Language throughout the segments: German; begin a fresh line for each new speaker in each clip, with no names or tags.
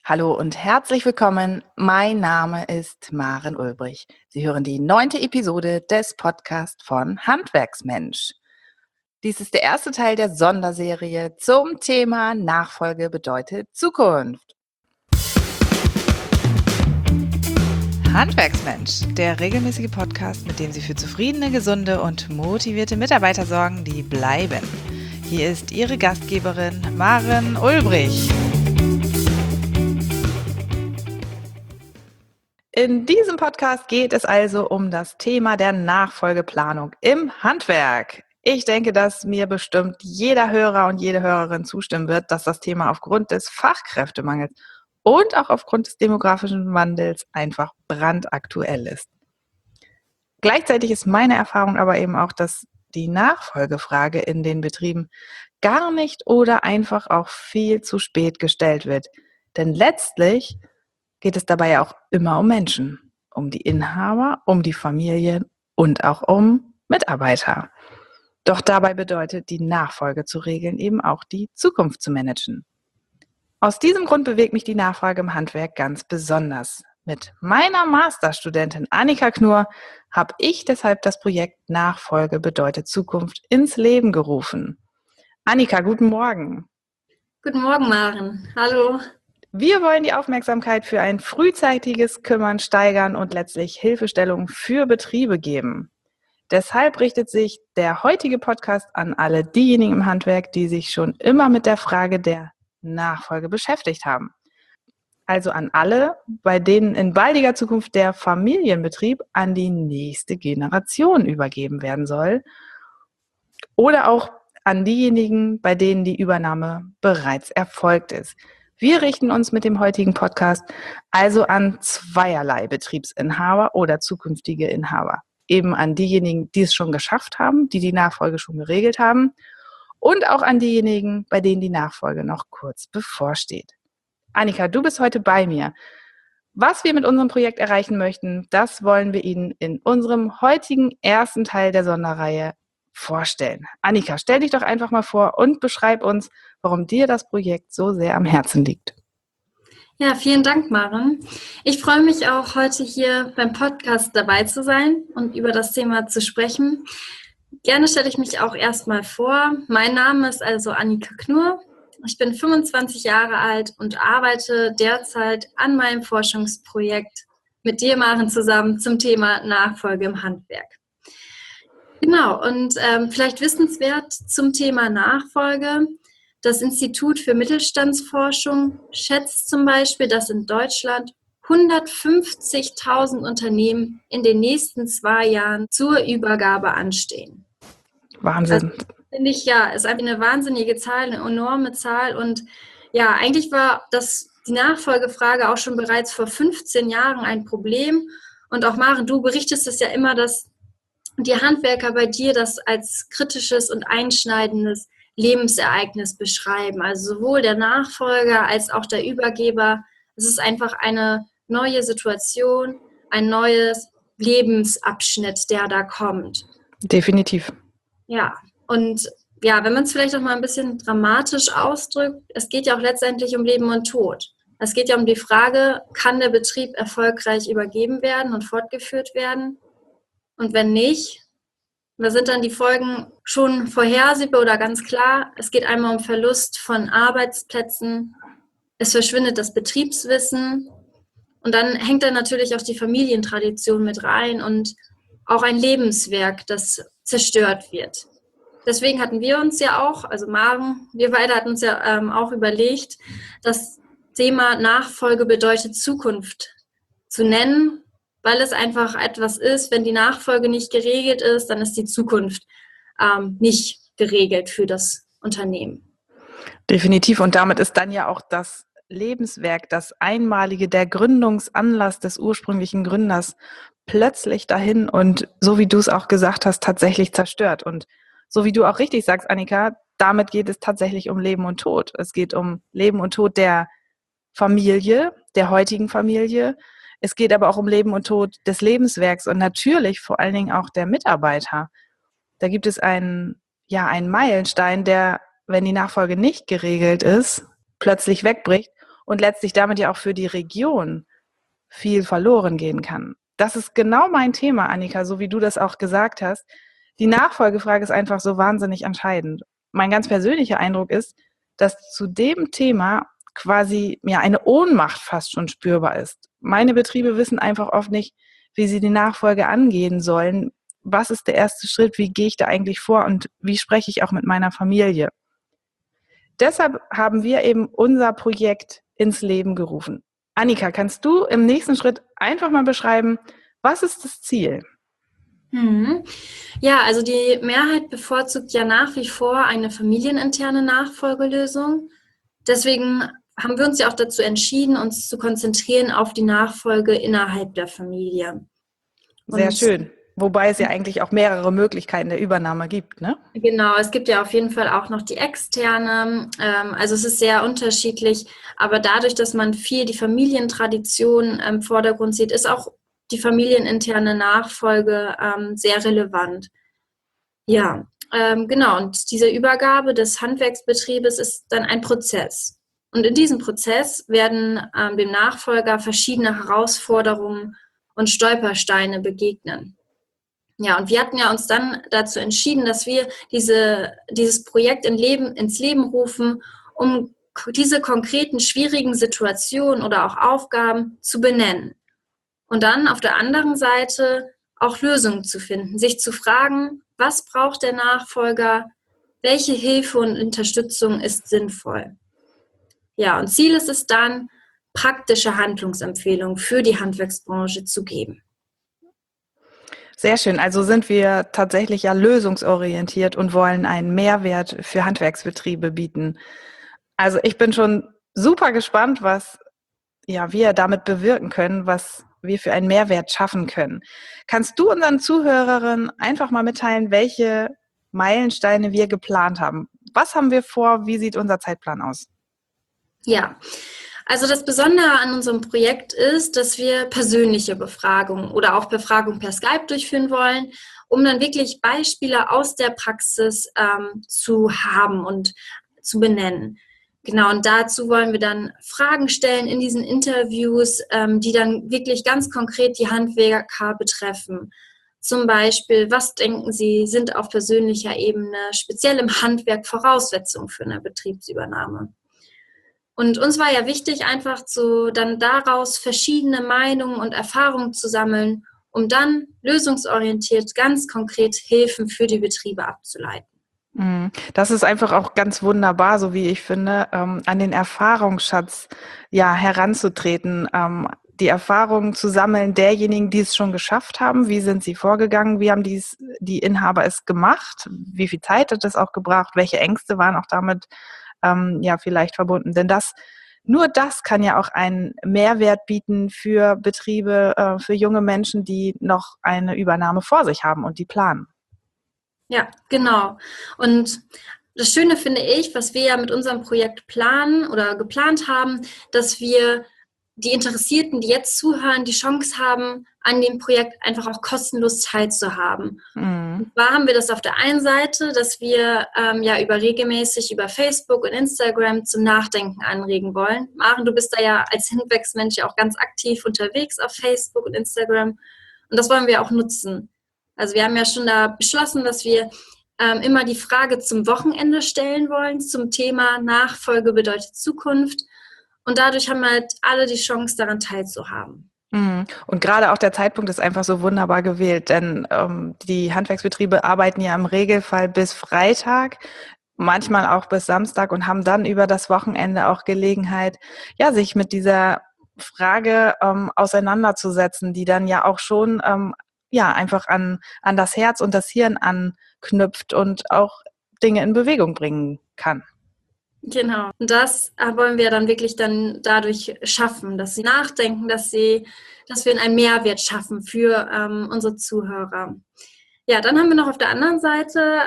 Hallo und herzlich willkommen. Mein Name ist Maren Ulbrich. Sie hören die 9. Episode des Podcasts von Handwerksmensch. Dies ist der erste Teil der Sonderserie zum Thema Nachfolge bedeutet Zukunft. Handwerksmensch, der regelmäßige Podcast, mit dem Sie für zufriedene, gesunde und motivierte Mitarbeiter sorgen, die bleiben. Hier ist Ihre Gastgeberin Maren Ulbrich. In diesem Podcast geht es also um das Thema der Nachfolgeplanung im Handwerk. Ich denke, dass mir bestimmt jeder Hörer und jede Hörerin zustimmen wird, dass das Thema aufgrund des Fachkräftemangels und auch aufgrund des demografischen Wandels einfach brandaktuell ist. Gleichzeitig ist meine Erfahrung aber eben auch, dass die Nachfolgefrage in den Betrieben gar nicht oder einfach auch viel zu spät gestellt wird. Denn letztlich geht es dabei ja auch immer um Menschen, um die Inhaber, um die Familien und auch um Mitarbeiter. Doch dabei bedeutet die Nachfolge zu regeln eben auch die Zukunft zu managen. Aus diesem Grund bewegt mich die Nachfrage im Handwerk ganz besonders. Mit meiner Masterstudentin Annika Knurr habe ich deshalb das Projekt Nachfolge bedeutet Zukunft ins Leben gerufen. Annika, guten Morgen.
Guten Morgen, Maren. Hallo.
Wir wollen die Aufmerksamkeit für ein frühzeitiges Kümmern steigern und letztlich Hilfestellung für Betriebe geben. Deshalb richtet sich der heutige Podcast an alle diejenigen im Handwerk, die sich schon immer mit der Frage der Nachfolge beschäftigt haben. Also an alle, bei denen in baldiger Zukunft der Familienbetrieb an die nächste Generation übergeben werden soll. Oder auch an diejenigen, bei denen die Übernahme bereits erfolgt ist. Wir richten uns mit dem heutigen Podcast also an zweierlei Betriebsinhaber oder zukünftige Inhaber. Eben an diejenigen, die es schon geschafft haben, die die Nachfolge schon geregelt haben und auch an diejenigen, bei denen die Nachfolge noch kurz bevorsteht. Annika, du bist heute bei mir. Was wir mit unserem Projekt erreichen möchten, das wollen wir Ihnen in unserem heutigen ersten Teil der Sonderreihe vorstellen. Annika, stell dich doch einfach mal vor und beschreib uns, warum dir das Projekt so sehr am Herzen liegt.
Ja, vielen Dank, Maren. Ich freue mich auch, heute hier beim Podcast dabei zu sein und über das Thema zu sprechen. Gerne stelle ich mich auch erstmal vor. Mein Name ist also Annika Knurr. Ich bin 25 Jahre alt und arbeite derzeit an meinem Forschungsprojekt mit dir, Maren, zusammen zum Thema Nachfolge im Handwerk. Genau, und vielleicht wissenswert zum Thema Nachfolge. Das Institut für Mittelstandsforschung schätzt zum Beispiel, dass in Deutschland 150.000 Unternehmen in den nächsten 2 Jahren zur Übergabe anstehen.
Wahnsinn.
Also, finde ich, ja, ist einfach eine wahnsinnige Zahl, eine enorme Zahl. Und ja, eigentlich war die Nachfolgefrage auch schon bereits vor 15 Jahren ein Problem. Und auch, Maren, du berichtest es ja immer, dass die Handwerker bei dir das als kritisches und einschneidendes Lebensereignis beschreiben. Also sowohl der Nachfolger als auch der Übergeber. Es ist einfach eine neue Situation, ein neues Lebensabschnitt, der da kommt.
Definitiv.
Ja, und ja, wenn man es vielleicht auch mal ein bisschen dramatisch ausdrückt, es geht ja auch letztendlich um Leben und Tod. Es geht ja um die Frage, kann der Betrieb erfolgreich übergeben werden und fortgeführt werden? Und wenn nicht, was sind dann die Folgen schon vorhersehbar oder ganz klar? Es geht einmal um Verlust von Arbeitsplätzen, es verschwindet das Betriebswissen und dann hängt da natürlich auch die Familientradition mit rein und auch ein Lebenswerk, das zerstört wird. Deswegen hatten wir uns ja auch, also Maren, wir beide hatten uns ja auch überlegt, das Thema Nachfolge bedeutet Zukunft zu nennen, weil es einfach etwas ist, wenn die Nachfolge nicht geregelt ist, dann ist die Zukunft nicht geregelt für das Unternehmen.
Definitiv. Und damit ist dann ja auch das Lebenswerk, das Einmalige, der Gründungsanlass des ursprünglichen Gründers plötzlich dahin und so wie du es auch gesagt hast, tatsächlich zerstört. Und so wie du auch richtig sagst, Annika, damit geht es tatsächlich um Leben und Tod. Es geht um Leben und Tod der Familie, der heutigen Familie. Es geht aber auch um Leben und Tod des Lebenswerks und natürlich vor allen Dingen auch der Mitarbeiter. Da gibt es einen Meilenstein, der, wenn die Nachfolge nicht geregelt ist, plötzlich wegbricht und letztlich damit ja auch für die Region viel verloren gehen kann. Das ist genau mein Thema, Annika, so wie du das auch gesagt hast. Die Nachfolgefrage ist einfach so wahnsinnig entscheidend. Mein ganz persönlicher Eindruck ist, dass zu dem Thema quasi ja eine Ohnmacht fast schon spürbar ist. Meine Betriebe wissen einfach oft nicht, wie sie die Nachfolge angehen sollen. Was ist der erste Schritt? Wie gehe ich da eigentlich vor? Und wie spreche ich auch mit meiner Familie? Deshalb haben wir eben unser Projekt ins Leben gerufen. Annika, kannst du im nächsten Schritt einfach mal beschreiben, was ist das Ziel?
Ja, also die Mehrheit bevorzugt ja nach wie vor eine familieninterne Nachfolgelösung. Deswegen haben wir uns ja auch dazu entschieden, uns zu konzentrieren auf die Nachfolge innerhalb der Familie.
Sehr schön. Wobei es ja eigentlich auch mehrere Möglichkeiten der Übernahme gibt, ne?
Genau, es gibt ja auf jeden Fall auch noch die externe. Also es ist sehr unterschiedlich. Aber dadurch, dass man viel die Familientradition im Vordergrund sieht, ist auch die familieninterne Nachfolge sehr relevant. Ja, genau. Und diese Übergabe des Handwerksbetriebes ist dann ein Prozess. Und in diesem Prozess werden dem Nachfolger verschiedene Herausforderungen und Stolpersteine begegnen. Ja, und wir hatten ja uns dann dazu entschieden, dass wir dieses Projekt ins Leben rufen, um diese konkreten schwierigen Situationen oder auch Aufgaben zu benennen. Und dann auf der anderen Seite auch Lösungen zu finden, sich zu fragen, was braucht der Nachfolger, welche Hilfe und Unterstützung ist sinnvoll. Ja, und Ziel ist es dann, praktische Handlungsempfehlungen für die Handwerksbranche zu geben.
Sehr schön. Also sind wir tatsächlich ja lösungsorientiert und wollen einen Mehrwert für Handwerksbetriebe bieten. Also ich bin schon super gespannt, was ja wir damit bewirken können, was wir für einen Mehrwert schaffen können. Kannst du unseren Zuhörerinnen einfach mal mitteilen, welche Meilensteine wir geplant haben? Was haben wir vor? Wie sieht unser Zeitplan aus?
Ja, also das Besondere an unserem Projekt ist, dass wir persönliche Befragungen oder auch Befragungen per Skype durchführen wollen, um dann wirklich Beispiele aus der Praxis zu haben und zu benennen. Genau, und dazu wollen wir dann Fragen stellen in diesen Interviews, die dann wirklich ganz konkret die Handwerker betreffen. Zum Beispiel, was denken Sie, sind auf persönlicher Ebene speziell im Handwerk Voraussetzungen für eine Betriebsübernahme? Und uns war ja wichtig, einfach dann daraus verschiedene Meinungen und Erfahrungen zu sammeln, um dann lösungsorientiert ganz konkret Hilfen für die Betriebe abzuleiten.
Das ist einfach auch ganz wunderbar, so wie ich finde, an den Erfahrungsschatz ja heranzutreten, die Erfahrungen zu sammeln derjenigen, die es schon geschafft haben. Wie sind sie vorgegangen? Wie haben die Inhaber es gemacht? Wie viel Zeit hat es auch gebracht? Welche Ängste waren auch damit ja vielleicht verbunden? Denn nur das kann ja auch einen Mehrwert bieten für Betriebe, für junge Menschen, die noch eine Übernahme vor sich haben und die planen.
Ja, genau. Und das Schöne finde ich, was wir ja mit unserem Projekt planen oder geplant haben, dass wir die Interessierten, die jetzt zuhören, die Chance haben, an dem Projekt einfach auch kostenlos teilzuhaben. Und zwar haben wir das auf der einen Seite, dass wir regelmäßig über Facebook und Instagram zum Nachdenken anregen wollen. Maren, du bist da ja als Handwerksmensch ja auch ganz aktiv unterwegs auf Facebook und Instagram. Und das wollen wir auch nutzen. Also wir haben ja schon da beschlossen, dass wir immer die Frage zum Wochenende stellen wollen, zum Thema Nachfolge bedeutet Zukunft. Und dadurch haben halt alle die Chance, daran teilzuhaben.
Und gerade auch der Zeitpunkt ist einfach so wunderbar gewählt, denn die Handwerksbetriebe arbeiten ja im Regelfall bis Freitag, manchmal auch bis Samstag und haben dann über das Wochenende auch Gelegenheit, ja, sich mit dieser Frage auseinanderzusetzen, die dann ja auch schon ja einfach an das Herz und das Hirn anknüpft und auch Dinge in Bewegung bringen kann.
Genau. Und das wollen wir dann wirklich dann dadurch schaffen, dass sie nachdenken, dass wir einen Mehrwert schaffen für unsere Zuhörer. Ja, dann haben wir noch auf der anderen Seite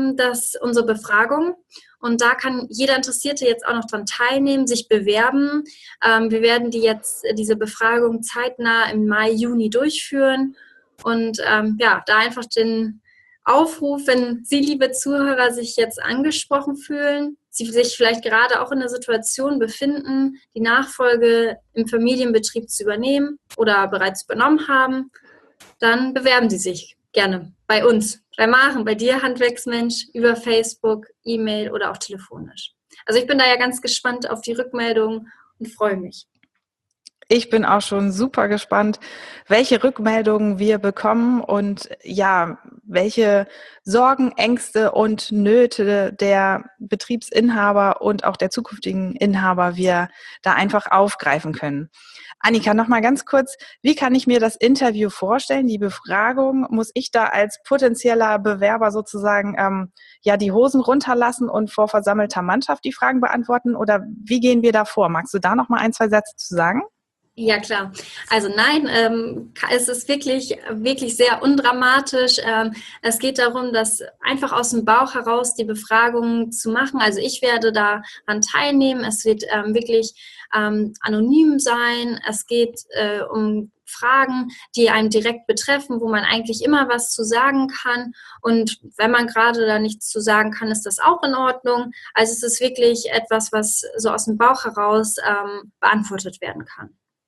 unsere Befragung. Und da kann jeder Interessierte jetzt auch noch dran teilnehmen, sich bewerben. Wir werden diese Befragung zeitnah im Mai, Juni durchführen. Und da einfach den Aufruf, wenn Sie, liebe Zuhörer, sich jetzt angesprochen fühlen, sie sich vielleicht gerade auch in der Situation befinden, die Nachfolge im Familienbetrieb zu übernehmen oder bereits übernommen haben, dann bewerben Sie sich gerne bei uns, bei Maren, bei dir, Handwerksmensch, über Facebook, E-Mail oder auch telefonisch. Also ich bin da ja ganz gespannt auf die Rückmeldung und freue mich.
Ich bin auch schon super gespannt, welche Rückmeldungen wir bekommen und ja, welche Sorgen, Ängste und Nöte der Betriebsinhaber und auch der zukünftigen Inhaber wir da einfach aufgreifen können. Annika, noch mal ganz kurz, wie kann ich mir das Interview vorstellen, die Befragung? Muss ich da als potenzieller Bewerber sozusagen ja die Hosen runterlassen und vor versammelter Mannschaft die Fragen beantworten oder wie gehen wir da vor? Magst du da noch mal 1, 2 Sätze zu sagen?
Ja, klar. Also nein, es ist wirklich, wirklich sehr undramatisch. Es geht darum, dass einfach aus dem Bauch heraus die Befragung zu machen. Also ich werde daran teilnehmen. Es wird wirklich anonym sein. Es geht um Fragen, die einen direkt betreffen, wo man eigentlich immer was zu sagen kann. Und wenn man gerade da nichts zu sagen kann, ist das auch in Ordnung. Also es ist wirklich etwas, was so aus dem Bauch heraus beantwortet werden kann.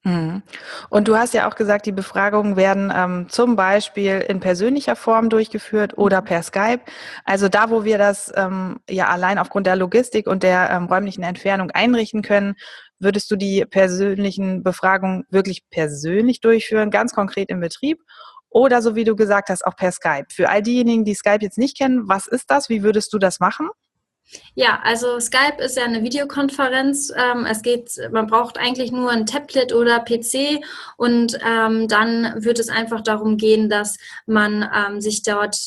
Und du hast ja auch gesagt, die Befragungen werden zum Beispiel in persönlicher Form durchgeführt oder per Skype. Also da, wo wir das ja allein aufgrund der Logistik und der räumlichen Entfernung einrichten können, würdest du die persönlichen Befragungen wirklich persönlich durchführen, ganz konkret im Betrieb? Oder so wie du gesagt hast, auch per Skype. Für all diejenigen, die Skype jetzt nicht kennen, was ist das? Wie würdest du das machen?
Ja, also Skype ist ja eine Videokonferenz. Man braucht eigentlich nur ein Tablet oder PC und dann wird es einfach darum gehen, dass man sich dort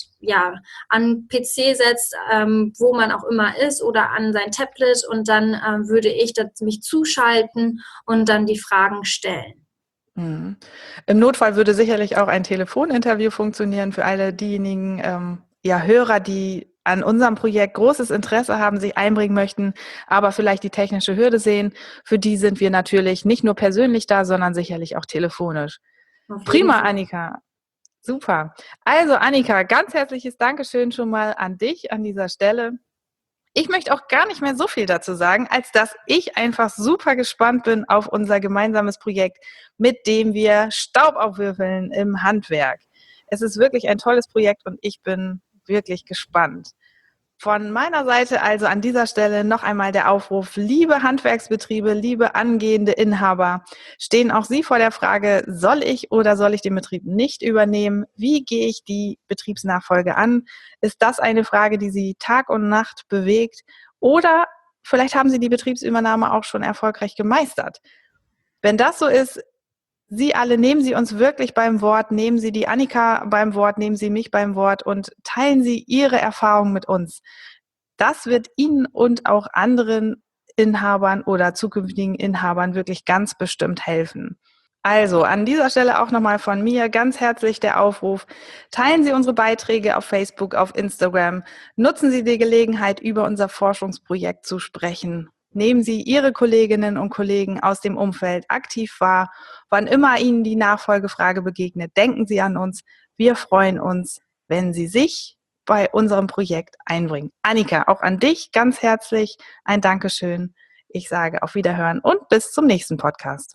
an PC setzt, wo man auch immer ist oder an sein Tablet und dann würde ich mich zuschalten und dann die Fragen stellen.
Mhm. Im Notfall würde sicherlich auch ein Telefoninterview funktionieren für alle diejenigen Hörer, die an unserem Projekt großes Interesse haben, sich einbringen möchten, aber vielleicht die technische Hürde sehen. Für die sind wir natürlich nicht nur persönlich da, sondern sicherlich auch telefonisch. Prima, Annika. Super. Also Annika, ganz herzliches Dankeschön schon mal an dich an dieser Stelle. Ich möchte auch gar nicht mehr so viel dazu sagen, als dass ich einfach super gespannt bin auf unser gemeinsames Projekt, mit dem wir Staub aufwürfeln im Handwerk. Es ist wirklich ein tolles Projekt und ich bin wirklich gespannt. Von meiner Seite also an dieser Stelle noch einmal der Aufruf, liebe Handwerksbetriebe, liebe angehende Inhaber, stehen auch Sie vor der Frage, soll ich oder soll ich den Betrieb nicht übernehmen? Wie gehe ich die Betriebsnachfolge an? Ist das eine Frage, die Sie Tag und Nacht bewegt? Oder vielleicht haben Sie die Betriebsübernahme auch schon erfolgreich gemeistert. Wenn das so ist, Sie alle, nehmen Sie uns wirklich beim Wort, nehmen Sie die Annika beim Wort, nehmen Sie mich beim Wort und teilen Sie Ihre Erfahrungen mit uns. Das wird Ihnen und auch anderen Inhabern oder zukünftigen Inhabern wirklich ganz bestimmt helfen. Also an dieser Stelle auch nochmal von mir ganz herzlich der Aufruf, teilen Sie unsere Beiträge auf Facebook, auf Instagram, nutzen Sie die Gelegenheit, über unser Forschungsprojekt zu sprechen. Nehmen Sie Ihre Kolleginnen und Kollegen aus dem Umfeld aktiv wahr. Wann immer Ihnen die Nachfolgefrage begegnet, denken Sie an uns. Wir freuen uns, wenn Sie sich bei unserem Projekt einbringen. Annika, auch an dich ganz herzlich ein Dankeschön. Ich sage auf Wiederhören und bis zum nächsten Podcast.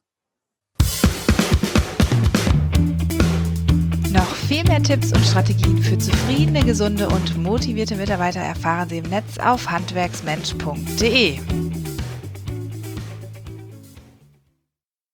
Noch viel mehr Tipps und Strategien für zufriedene, gesunde und motivierte Mitarbeiter erfahren Sie im Netz auf handwerksmensch.de.